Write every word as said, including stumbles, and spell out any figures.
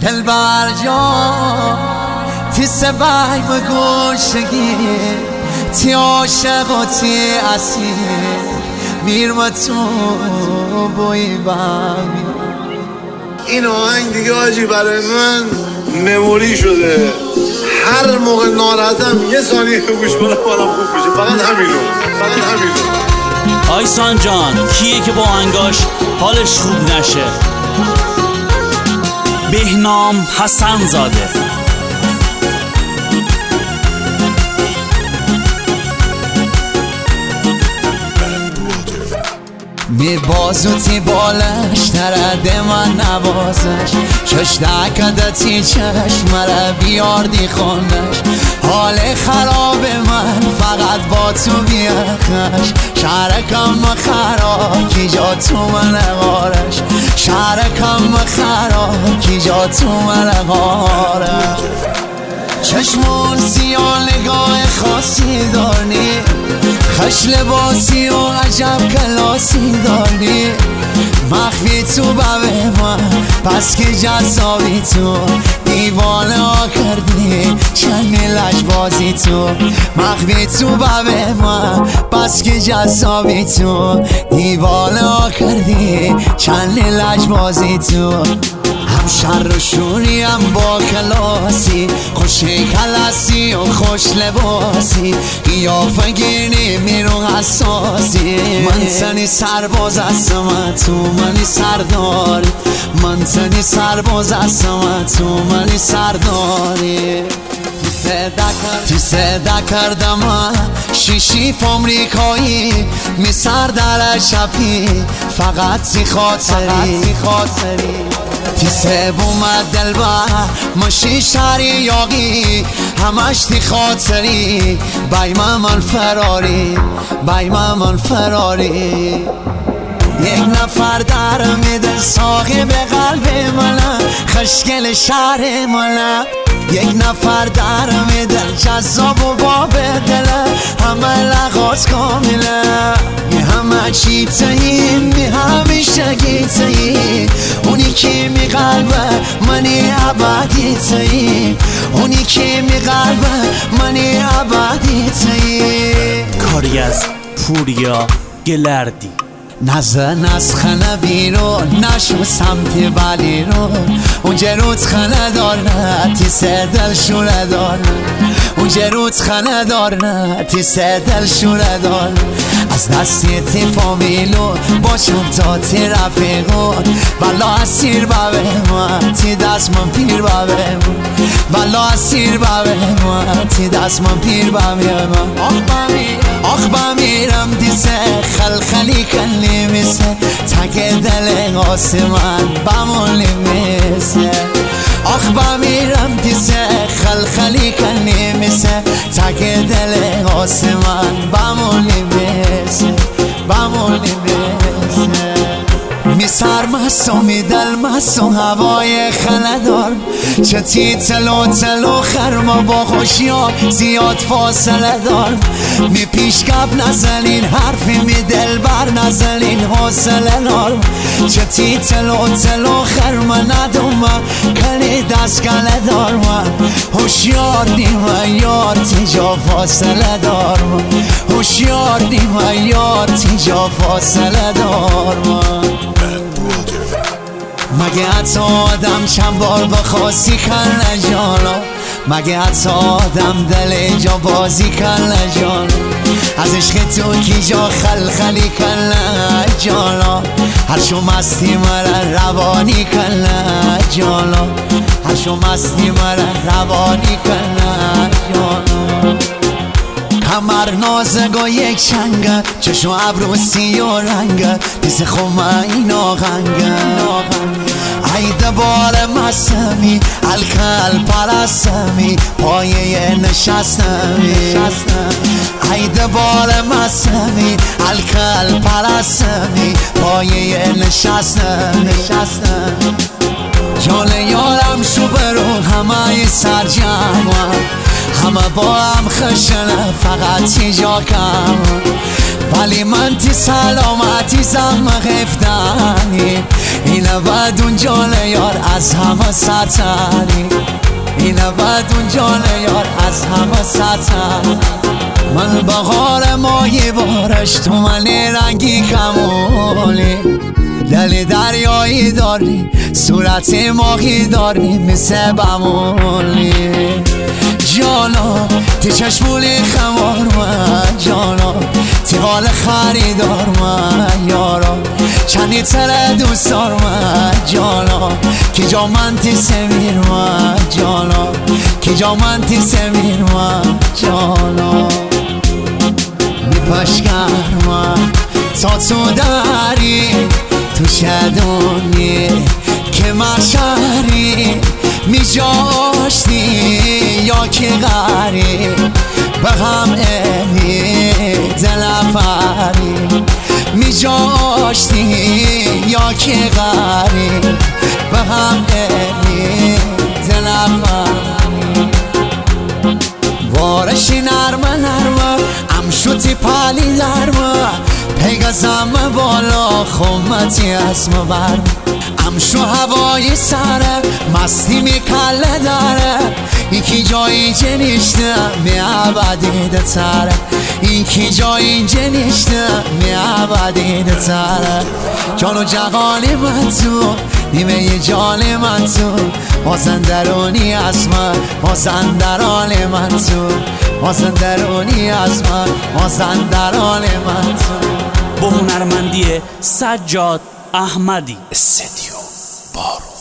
دلبر جان تی سبای بگوشگی تی عاشق و تی اسیر میرم تو بوی بامی. این آهنگ دیگه آجی برای من مموری شده. هر موقع ناراحتم یه ثانیه گوش کنم حالم خوب میشه. فقط همینو فقط همینو. آیسان جان کیه که با آهنگاش حالش خوب نشه؟ بهنام حسن زاده. می بازو تی بالش ترده من نوازش چش دکده تی چشم را بیاردی خونش. حال خراب من فقط با تو بیخش. شهرکم خراب کی جا تو من غارش. شهرکم خراب کی جا تو من غارش. چشمون سیاه نگاه خاصی داری. خش لباسی و عجب کلاسی داری. مخفی تو ببه من پس که جذابی تو. دیوانه ها کردی چند لجبازی تو. مخفی تو ببه من پس که جذابی تو. دیوانه ها کردی چند لجبازی تو. هم شر و شوری هم با کلاسی. خوش کلاسی و خوش لباسی. قیافه گیری میرو حساسی. من تنی سرباز هستم تو منی سرداری. من تنی سرباز هستم تو منی سرداری. تی صدا کردم شیشی فامریکایی می سر در شبی فقط تی خاطری. تی سب اومد دلبر ماشی شهری یاقی همش تی خاطری. بایم من فراری بایم من فراری. یک نفر در میده صاحب قلب منه خشگل شهر منه. یک نفر در میده جذاب و باب دله همه لغاز کامله. می همه چی تایی می همیشه گی تایی. اونی که می قلبه منی عبادی تایی. اونی که می قلبه منی عبادی تایی. کاری از پوریا گلردی. نزن از خانه بیرون نشو سمت بلی رو. اونجا روت خانه دارن تی سه دل شوره دارن. اونجا روت خانه دارن تی سه دل شوره دارن. از دستی تی فامیلو با چند تا تی رفیقون. والا اسیر بابه من تی دست من پیر بابه من. والا اسیر بابه من تی دست من پیر بابه من. آخ بمیرم آخ بمیرم تی سه خلخلی کلی میسه. تک دل آسمان بمونی میسه. آخ بمیرم تی سه خلخلی کلی میسه. تک دل آسمان بمونی میسه بمونی میسه. می سر مسو می دل مسو هوای خندار. چه تی تلو تلو خرما با خوشیار زیاد فاصله دار. می پیشکب نزنین حرفی می دل بر نزنین حوصله نار. چه تی تلو تلو خرما ندوم کنی دست کله دار. من هوشیار نیم یار تی جا فاصله دار. من هوشیار نیم یار تی جا فاصله دار. من مگه حتی آدم چند بار بخواستی کنه جانا. مگه حتی آدم دل جا بازی کنه جانا. از عشق تو کی جا خلخلی کنه جانا. هر شو مستی مرا روانی کنه جانا. هر شو مستی مرا روانی کنه جانا. کمر نازگا یک چنگه چشم ابرو سی و رنگه. دیس خومه این آغنگه. ای دبار مسمی الکل پرستمی پایه نشستمی. ای دبار مسمی الکل پرستمی پایه نشستمی. جان یارم شو برو همه سر جمع. همه با هم خشنه فقط تی جا کم. ولی من تی سلامتی زم غفتنی. اینه بعد اون جان یار از همه سطری، اینه بعد اون جان یار از همه سطر. من بهار ماهی بارش تو من رنگی کمالی، دل دریایی داری صورت ماهی داری مثل بمولی. جانا تی چشمولی خمار من، جانا تی حال خریدار من یارا، چندی تره دوست دار من جانا، کی جا من تی سمیر من جانا، کی جا من تی سمیر من جانا. میپشکر من تا تو داری تو شدونی که مشهری میجاشتی یا که غری به هم امی دلفری، میجاشتی یا که غری به هم امی دلفری. وارشی نرمه نرمه امشوتی پالی درمه، پیگزم بالا خمتی اسم برم، امشو هوای سره مستی میکله داره، اینکی جای اینجا نیشته می عبدیده تره، اینکی جای اینجا نیشته می عبدیده تره. جان و جهانی من تو نیمه ی جان من تو، مازندرانی از من مازندران من تو، مازندرانی از من مازندران من تو. با هنرمندی سجاد احمدی. استدیو بارو.